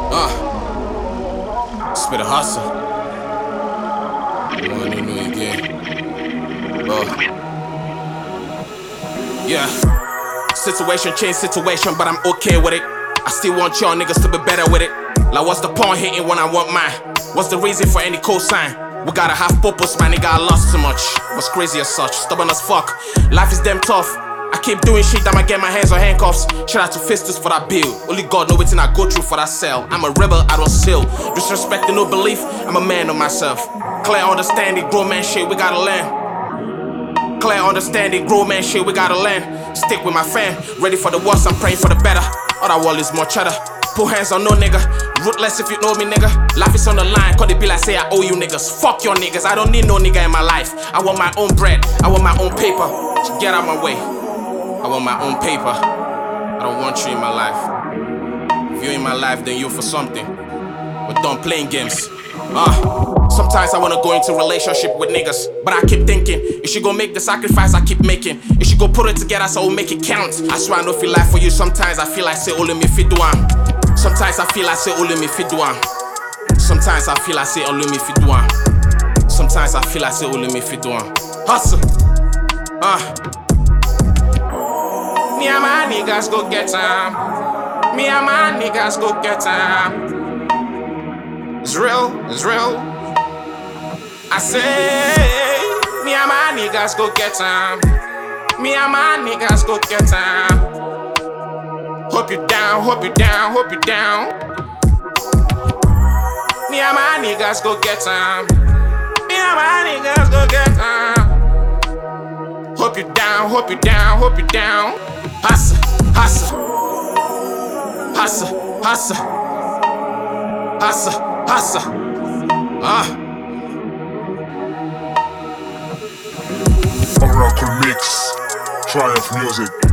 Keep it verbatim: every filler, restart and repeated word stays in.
Uh, spit a hustle. You wanna know you again? Oh. Yeah. Situation change situation, but I'm okay with it. I still want y'all niggas to be better with it. Like what's the point hitting when I want mine? What's the reason for any cosign? We gotta have purpose, man, nigga, I lost too much. Was crazy as such, stubborn as fuck. Life is damn tough. I keep doing shit that might get my hands on handcuffs. Shout out to Fistus for that bill. Only God know what I go through for that cell. I'm a rebel, I don't steal. Disrespecting no belief, I'm a man of myself. Clear understanding, grown man shit, we gotta learn. Clear understanding, grown man shit, we gotta learn. Stick with my fam, ready for the worst, I'm praying for the better. All I want is more cheddar. Put hands on no nigga. Ruthless if you know me, nigga. Life is on the line, cause it be like say I owe you niggas. Fuck your niggas, I don't need no nigga in my life. I want my own bread, I want my own paper. So get out my way. I want my own paper. I don't want you in my life. If you're in my life, then you're for something. But don't playing games. Uh, sometimes I wanna go into relationship with niggas, but I keep thinking, if she go make the sacrifice I keep making, if she go put it together so we'll make it count. I swear I don't feel like for you. Sometimes I feel like say only me fit do am. Sometimes I feel like say only me fit do am. Sometimes I feel like say only me fit do am. Sometimes I feel like say only me fit do am. Hustle. Uh. Me and my niggas go get time. Me and my niggas go get time. It's real, it's real. I say, me and my niggas go get time. Me and my niggas go get time. Hope you down, hope you down, hope you down. Me and my niggas go get time. Me and my niggas go get time. Hope you down, hope you down, hope you down. Hustle, hustle, hustle, hustle, hustle, hustle. Ah. Oracle Mix, Triumph Music.